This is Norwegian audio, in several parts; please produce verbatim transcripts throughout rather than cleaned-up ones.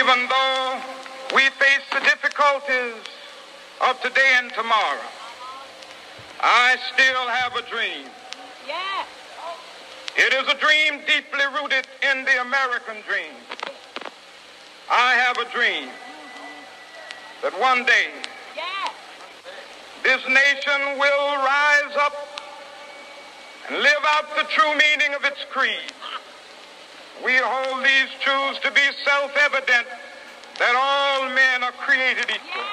even though we face the difficulties of today and tomorrow, I still have a dream. Yeah. It is a dream deeply rooted in the American dream. I have a dream that one day Yeah. this nation will rise up and live out the true meaning of its creed. We hold these truths to be self-evident that all men are created equal.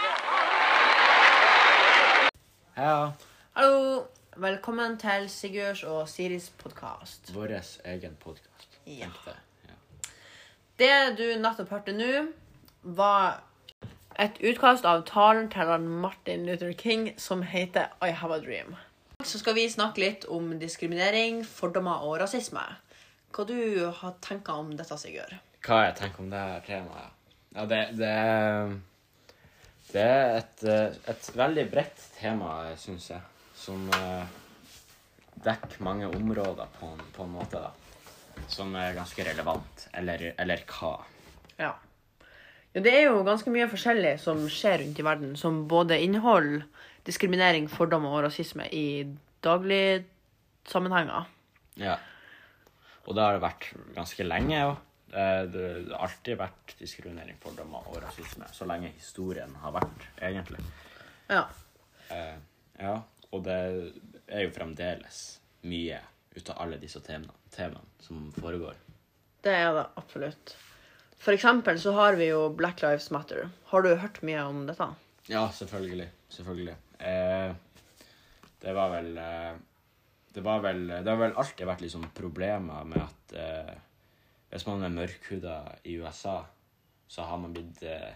Ja, Hallo, velkommen til Sigurds og Siris podcast. vår egen podcast. Ja. tenkte jeg. Ja. Det du nettopp hørte nå, var et utkast av talen til han Martin Luther King som heter I Have a Dream. Så skal vi snakke litt om diskriminering, fordommer og rasisme. Hva du har tenkt om dette, Sigurd? Hva jeg tenker om det her temaet? Ja, det, det, er- det er et, eh, et veldig bredt tema, synes jeg, som eh, dekker mange områder på en, på en måte, da. Som er ganske relevant, eller, eller hva. Ja. Ja, det er jo ganske mye forskjellig som skjer rundt i verden, som både inneholder diskriminering, fordommer og rasisme i daglige sammenhenger. Ja. Og det har det vært ganske lenge, jo. Eh, Det det har alltid vært diskriminering, fordommer og rasisme, så lenge historien har vært, egentlig. Ja. Eh, ja, og det er jo fremdeles mye ut av alle disse temaene, temaene som foregår. Det er det absolutt. For eksempel så har vi jo Black Lives Matter. Har du hørt mye om dette? Ja, selvfølgelig, selvfølgelig. Eh, det var vel, eh, det var vel, det har vel alltid vært liksom problemer med at eh, hvis man er mørkhuda i U S A, så har man blitt, eh,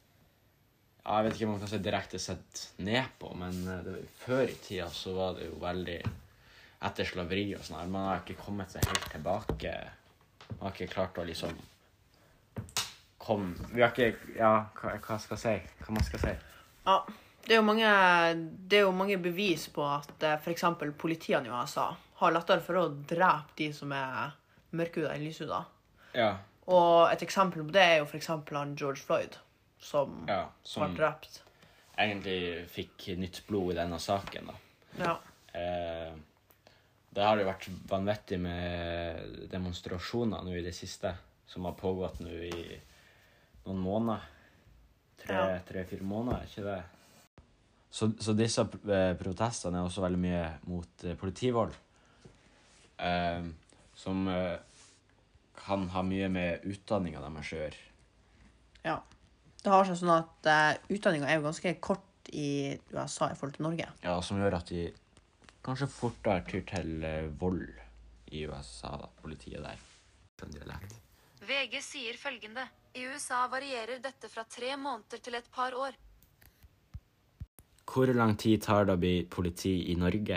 ja, jeg vet ikke om man kan si direkte sett ned på, men eh, det, før i tida så var det jo veldig etter slaveri og sånn her. Man har ikke kommet seg helt tilbake. Man har ikke klart å liksom komme, vi har ikke, ja, hva, hva skal jeg si, hva man skal si. Ja. Det er jo mange, det er jo mange bevis på at eh, for eksempel politiene i U S A har lettere for å drepe de som er mørkhuda enn lyshuda. Ja, Og et eksempel på det er jo for eksempel han George Floyd, som ja, ble som drept. egentlig fikk nytt blod i denne saken, da. Ja. Eh, det har jo vært vanvittig med demonstrasjoner nå i det siste, som har pågått nå i noen måneder. Tre, Ja. tre, fire måneder, ikke det? Så, så disse eh, protestene er også veldig mye mot eh, politivold, eh, som eh, kan ha mye med utdanningen deres å gjøre. Ja. Det har seg sånn at uh, utdanningen er jo ganske kort i U S A i forhold til Norge. Ja, som gjør at de kanskje fortere tyr til eh, vold i U S A, da, politiet der. Sånn dialekt. V G sier følgende: I U S A varierer dette fra tre måneder til et par år. Hvor lang tid tar det å bli politi i Norge?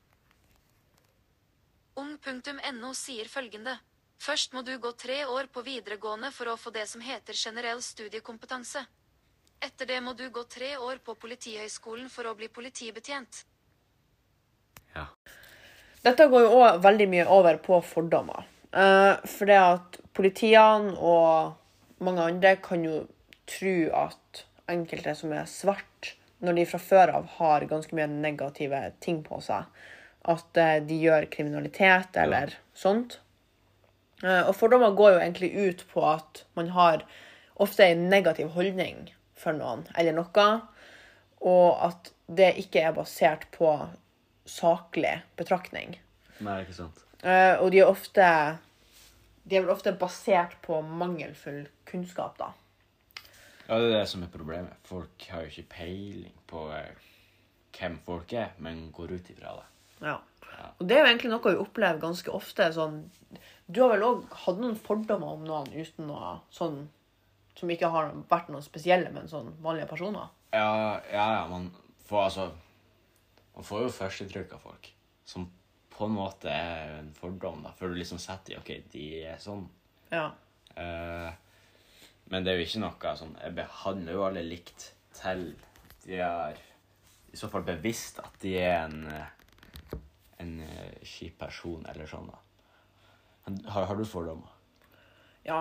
ung punktum no sier følgende: Først må du gå tre år på videregående for å få det som heter generell studiekompetanse. Etter det må du gå tre år på Politihøgskolen for å bli politibetjent. Ja. Dette går jo også veldig mye over på fordommer. Uh, for det at politiene og mange andre kan jo tro at enkelte som er svart, når de fra før av har ganske mye negative ting på seg, at uh, de gjør kriminalitet eller ja. sånt. Uh, og fordommer går jo egentlig ut på at man har ofte en negativ holdning for noen eller noe, og at det ikke er basert på saklig betraktning. Nei, ikke sant. Uh, og de er ofte de er vel ofte basert på mangelfull kunnskap, da. Ja, det er det som er problemet. Folk har jo ikke peiling på eh, hvem folk er, men går ut ifra det. Ja. Ja. Og det er jo egentlig noe vi opplever ganske ofte. Sånn, du har vel også hatt noen fordommer om noen uten noe sånn, som ikke har vært noe spesielle, men sånn vanlige personer? Ja, ja, ja, man får altså, man får jo førsteinntrykk av folk, som på en måte er en fordom, da, før du liksom setter i, ok, de er sånn. Ja. Eh, men det er jo ikke noe sånn, jeg behandler jo alle likt til de er i så fall bevisst at de er en, en kjip person eller sånn, da. Har, har du fordommer? Ja,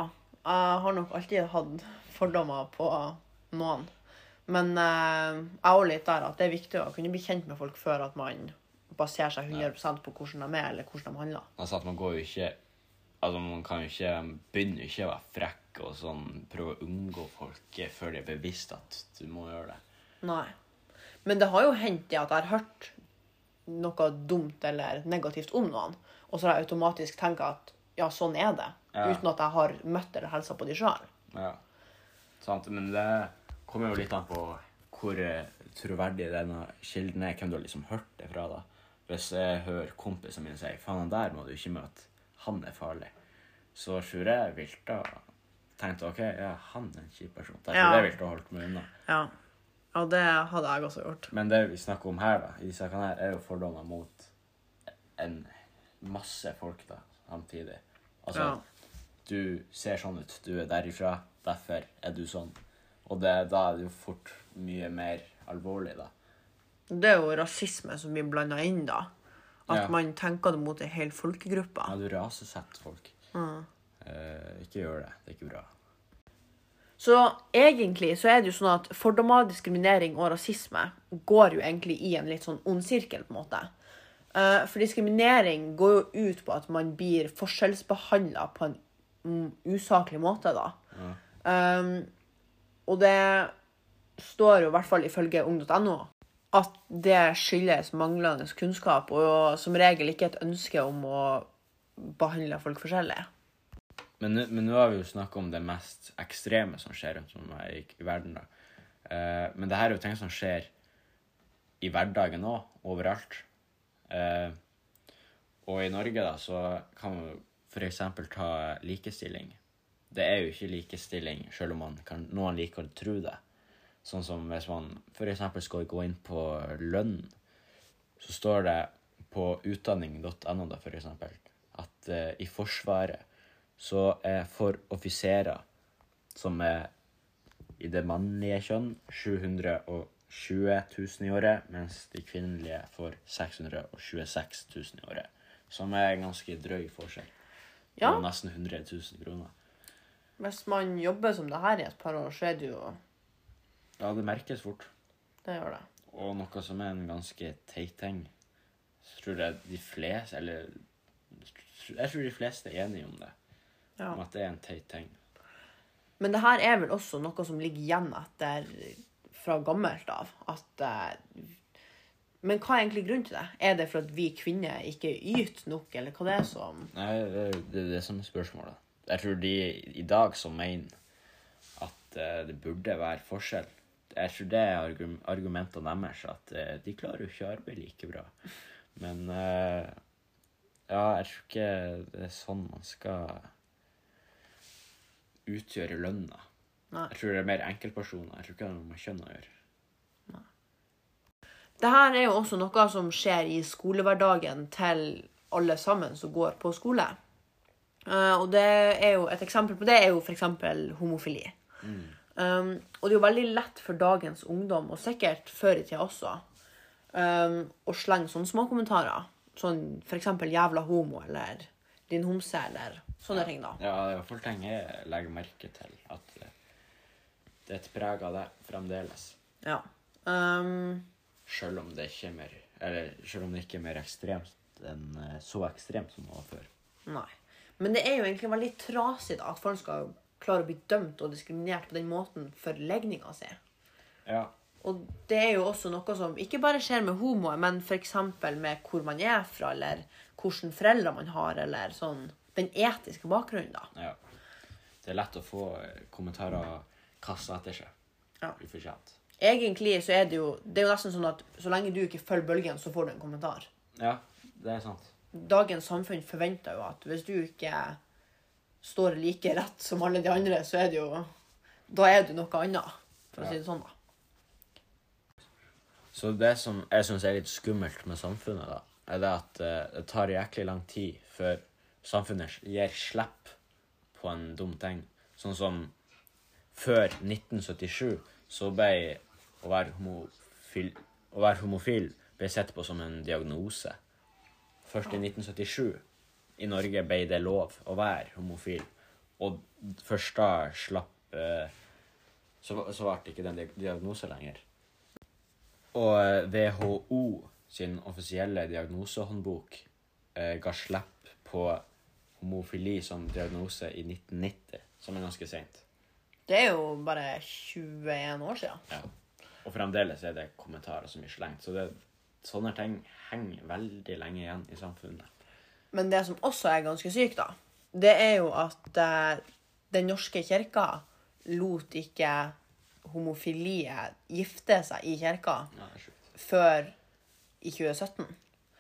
Jeg har nok alltid hatt fordommer på noen. Men eh, jeg er også litt der at det er viktig å kunne bli kjent med folk før at man baserer seg hundre prosent på hvordan de er, eller hvordan de handler. Altså at man går jo ikke... Altså man kan jo ikke... Begynner jo ikke å være frekk og sånn, prøve å unngå folk før det er bevisst at du må gjøre det. Nei. Men det har jo hendt at jeg har hørt noe dumt eller negativt om noen, og så har jeg automatisk tenkt at ja, sånn er det, ja. Uten at jeg har møtt eller helset på de selv. Ja, sant, men det kommer jo litt an på hvor troverdig denne kilden er, hvem du har liksom hørt det fra da. Hvis jeg hører kompisene mine si, faen, han der må du ikke møte, han er farlig. Så tror jeg vilt da tenkte, ok, ja, han er en kjip person. Derfor ja. Jeg vilt ha holdt meg unna. Ja. Ja, det hadde jeg også gjort. Men det vi snakker om her da, i sakene her, er jo fordommer mot en masse folk da, samtidig. Altså, ja. Du ser sånn ut, du er derifra, derfor er du sånn. Og det, da er det jo fort mye mer alvorlig da. Det er jo rasisme som blir blandet inn da. At ja. Man tenker det mot en hel folkegruppe. Ja, du rasesetter folk. Mm. Eh, ikke gjør det, det er ikke bra. Så egentlig så er det jo sånn at fordommer, diskriminering og rasisme går jo egentlig i en litt sånn ond sirkel på en måte. Uh, for diskriminering går jo ut på at man blir forskjellsbehandlet på en um, usaklig måte da. Ja. Um, og det står jo i hvert fall ifølge ung punktum no at det skyldes manglende kunnskap og som regel ikke et ønske om å behandle folk forskjellig. Men, men nå har vi jo snakket om det mest ekstreme som skjer rundt om i, i verden da. Uh, men det her er jo ting som skjer i hverdagen også, overalt. Uh, og i Norge da, så kan man for eksempel ta likestilling. Det er jo ikke likestilling, selv om man kan, noen liker å tro det. Sånn som hvis man for eksempel skal gå inn på lønn, så står det på utdanning punktum no da for eksempel, at uh, i forsvaret så er for offiserer som er i det mannlige kjønn sju hundre og tjue tusen i året, mens de kvinnelige får seks hundre og tjueseks tusen i året. Som er en ganske drøy forskjell. Ja. Og nesten hundre tusen kroner. Hvis man jobber som det her i et par år, så er det jo... Ja, det merkes fort. Det gjør det. Og noe som er en ganske teit ting, så tror jeg de fleste, eller... Jeg tror de fleste er enige om det. Ja. Om at det er en teit ting. Men det her er vel også noe som ligger igjen etter... fra gammelt av, at uh, men hva er egentlig grunnen til det? Er det for at vi kvinner ikke yter nok, eller hva det er som... Nei, det er det, det som er spørsmålet. Jeg tror de i dag som mener at uh, det burde være forskjell. Jeg tror det er argum argumentene deres, at uh, de klarer jo ikke arbeid like bra. Men uh, ja, jeg tror ikke det er sånn man skal utgjøre lønna. Nei. Jeg tror det er mer enkeltpersoner. Jeg tror ikke det er noe med kjønn å gjøre. Nei. Dette er jo også noe som skjer i skolehverdagen til alle sammen som går på skole. Uh, og det er jo et eksempel på det er jo for eksempel homofili. Mm. Um, og det er jo veldig lett for dagens ungdom, og sikkert før i tida også, um, å slenge sånne små kommentarer. Sånn for eksempel jævla homo, eller din homse, eller sånne ja. ting da. Ja, det er i hvert fall ting jeg legger merke til, at det er et preg av det fremdeles. Ja. Um, selv om det ikke er mer, eller selv om det ikke er mer ekstremt enn så ekstremt som det var før. Nei. Men det er jo egentlig veldig trasig da, at folk skal klare å bli dømt og diskriminert på den måten for legninga si. Ja. Og det er jo også noe som ikke bare skjer med homoer, men for eksempel med hvor man er fra, eller hvilke foreldre man har, eller sånn, den etiske bakgrunnen da. Ja. Det er lett å få kommentarer kastet etter seg. Ja. Ufortjent. Egentlig så er det jo, det er jo nesten sånn at så lenge du ikke følger bølgen, så får du en kommentar. Ja, det er sant. Dagens samfunn forventer jo at hvis du ikke står like rett som alle de andre, så er det jo, da er du noe annet, for å si det sånn da. Så det som jeg synes er litt skummelt med samfunnet da, er det at uh, det tar jæklig lang tid før samfunnet gir slipp på en dum ting. Sånn som før nitten syttisju så ble å være homofil, å være homofil ble sett på som en diagnose. Først i nitten syttisju i Norge ble det lov å være homofil. Og først da slapp eh, så, så ble det ikke den diagnosen lenger. Og eh, W H O sin offisielle diagnosehåndbok eh, ga slipp på homofili som diagnose i nitten nitti, som er ganske sent. Det er jo bare tjueen år siden. Ja. Og fremdeles er det kommentarer som er slengt, så det, sånne ting henger veldig lenge igjen i samfunnet. Men det som også er ganske sykt da, det er jo at eh, den norske kirka lot ikke homofilie gifte seg i kirka Ja, det er sjukt. før i tjue sytten.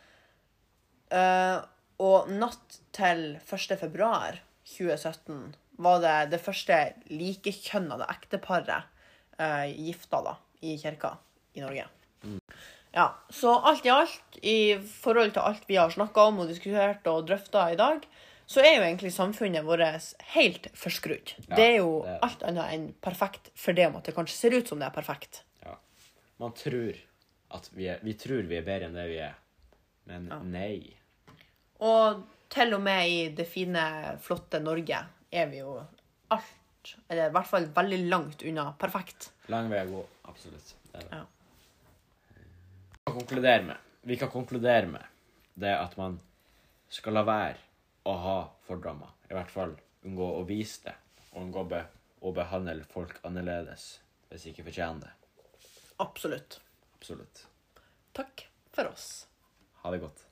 Uh, og natt til første februar tjue sytten var det det første likekjønnede ekteparet uh, gifta da, i kirka i Norge. Mm. Ja, så alt i alt, i forhold til alt vi har snakket om og diskutert og drøftet i dag, så er jo egentlig samfunnet vårt helt forskrudd. Ja, det er jo det er. alt annet enn perfekt, for det om at det kanskje ser ut som det er perfekt. Ja. Man tror at vi er, vi tror vi er bedre enn det vi er, men Ja. nei. Og til og med i det fine, flotte Norge er vi jo alt, eller i hvert fall veldig langt unna perfekt. Lang vei å gå, absolutt. Det er det. Ja. Vi kan konkludere med, vi kan konkludere med det at man skal la være å ha fordommer. I hvert fall unngå å vise det, og unngå be, å behandle folk annerledes hvis de ikke fortjener det. Absolutt. Absolutt. Takk for oss. Ha det godt.